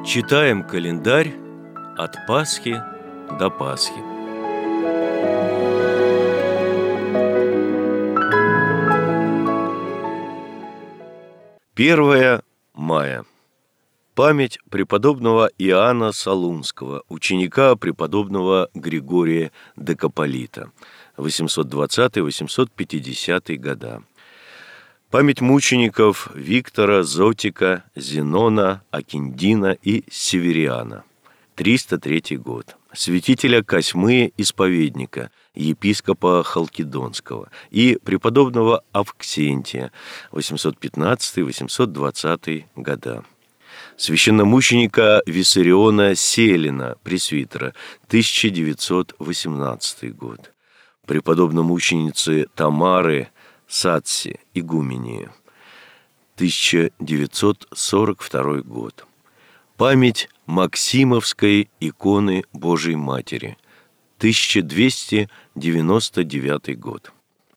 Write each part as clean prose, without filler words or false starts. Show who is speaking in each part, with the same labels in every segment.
Speaker 1: Читаем календарь от Пасхи до Пасхи. Первое мая. Память преподобного Иоанна Солунского, ученика преподобного Григория Докополита, 820-850 года. Память мучеников Виктора, Зотика, Зенона, Акиндина и Севериана, 303 год. Святителя Косьмы Исповедника, епископа Халкидонского, и преподобного Авксентия, 815-820 года. Священномученика Виссариона Селина, пресвитера, 1918 год. Преподобномученицы Тамары Сатси, игумении, 1942 год. Память Максимовской иконы Божией Матери, 1299 год.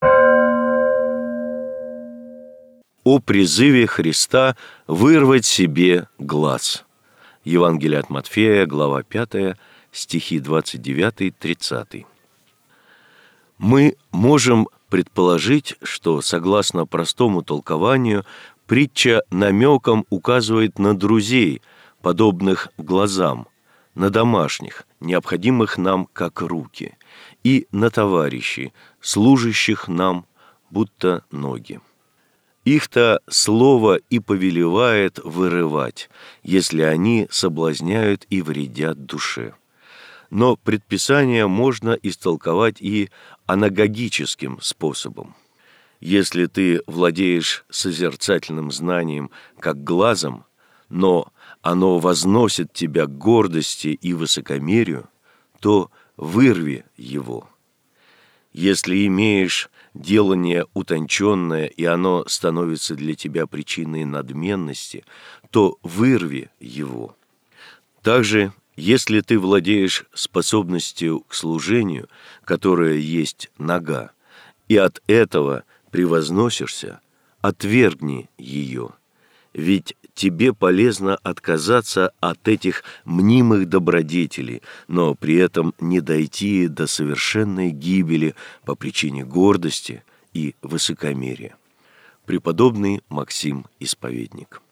Speaker 1: О призыве Христа вырвать себе глаз. Евангелие от Матфея, глава 5, стихи 29-30. Мы можем предположить, что, согласно простому толкованию, притча намеком указывает на друзей, подобных глазам, на домашних, необходимых нам как руки, и на товарищей, служащих нам, будто ноги. Их-то слово и повелевает вырывать, если они соблазняют и вредят душе. Но предписание можно истолковать и анагогическим способом. Если ты владеешь созерцательным знанием как глазом, но оно возносит тебя к гордости и высокомерию, то вырви его. Если имеешь делание утонченное, и оно становится для тебя причиной надменности, то вырви его. Также, если ты владеешь способностью к служению, которая есть нога, и от этого превозносишься, отвергни ее, ведь тебе полезно отказаться от этих мнимых добродетелей, но при этом не дойти до совершенной гибели по причине гордости и высокомерия. Преподобный Максим Исповедник.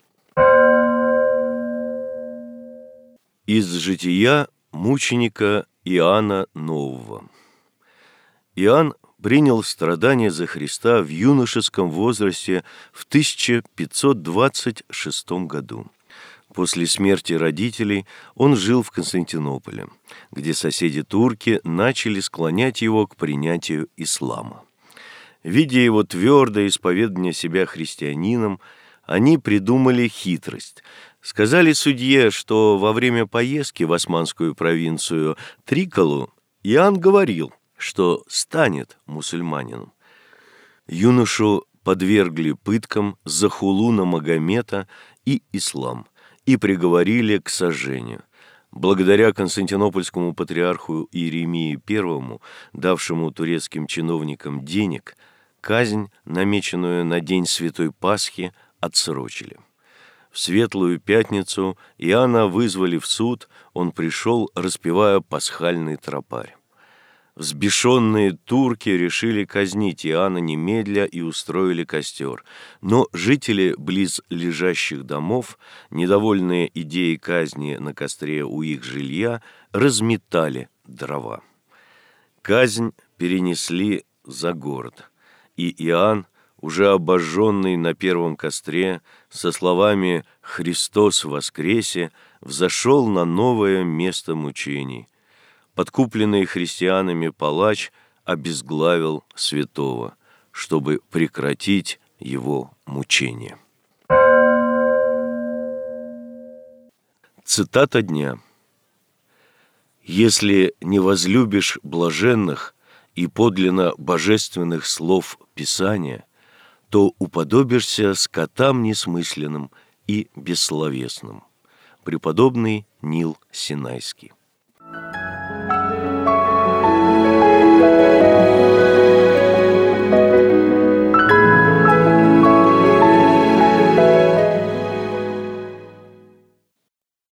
Speaker 1: Из жития мученика Иоанна Нового. Иоанн принял страдания за Христа в юношеском возрасте в 1526 году. После смерти родителей он жил в Константинополе, где соседи-турки начали склонять его к принятию ислама. Видя его твердое исповедание себя христианином, они придумали хитрость. Сказали судье, что во время поездки в османскую провинцию Триколу Иоанн говорил, что станет мусульманином. Юношу подвергли пыткам за хулу на Магомета и ислам и приговорили к сожжению. Благодаря константинопольскому патриарху Иеремии I, давшему турецким чиновникам денег, казнь, намеченную на день Святой Пасхи, отсрочили. В Светлую Пятницу Иоанна вызвали в суд, он пришел, распевая пасхальный тропарь. Взбешенные турки решили казнить Иоанна немедля и устроили костер. Но жители близ лежащих домов, недовольные идеей казни на костре у их жилья, разметали дрова. Казнь перенесли за город, и Иоанн, уже обожженный на первом костре, со словами «Христос воскресе», взошел на новое место мучений. Подкупленный христианами палач обезглавил святого, чтобы прекратить его мучения. Цитата дня. «Если не возлюбишь блаженных и подлинно божественных слов Писания, то уподобишься скотам несмысленным и бессловесным». Преподобный Нил Синайский.